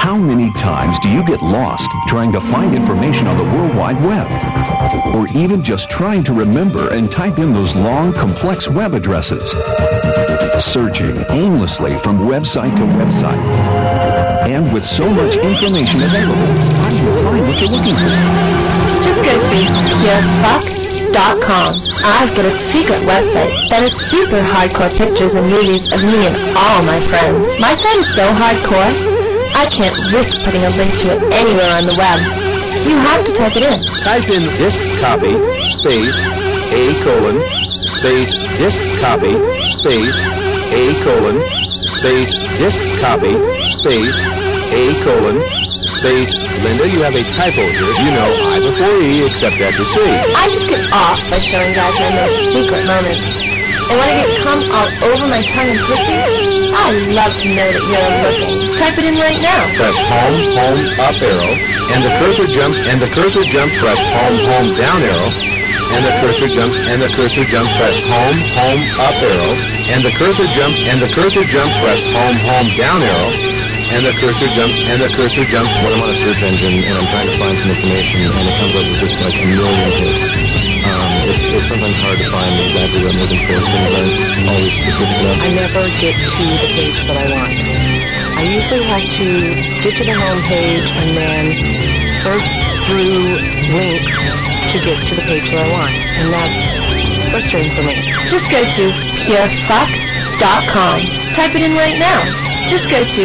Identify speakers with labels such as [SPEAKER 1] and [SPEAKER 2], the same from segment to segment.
[SPEAKER 1] How many times do you get lost trying to find information on the World Wide Web? Or even just trying to remember and type in those long, complex web addresses? Searching aimlessly from website to website. And with so much information available, how do you find what you're looking for?
[SPEAKER 2] Just go to yourfuck.com. I've got a secret website that has super hardcore pictures and movies of me and all my friends. My site is so hardcore, I can't risk putting a link to it anywhere on the web. You have to type it in.
[SPEAKER 3] Type in disk copy, space, space, disk copy, space, space, disk copy, space, space. Linda, you have a typo here. You know I before E, except that to C.
[SPEAKER 2] I just get off by showing guys my most secret moments. And when I get cum all over my tongue and pussy, I love to know that you're looking. Type it in right now.
[SPEAKER 3] Press home, up arrow, and the cursor jumps, press home, down arrow, and the cursor jumps, press home, up arrow, and the cursor jumps, press home, down arrow, and the cursor jumps, When I'm on a search engine and I'm trying to find some information and it comes up with just like a million hits, it's sometimes hard to find exactly what I'm looking for. Things aren't always specific enough.
[SPEAKER 4] I never get to the page that I want. I usually have to get to the home page and then surf through links to get to the page that I want. And that's frustrating for me.
[SPEAKER 2] Just go to yourfuck.com. Type it in right now. Just go to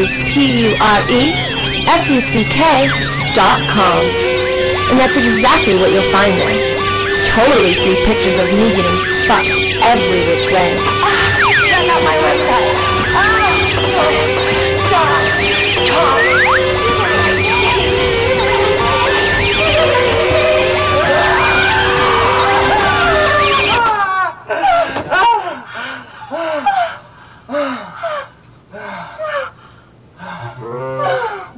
[SPEAKER 2] PUREFUCK.com. And that's exactly what you'll find there. Totally free pictures of me getting fucked every which way.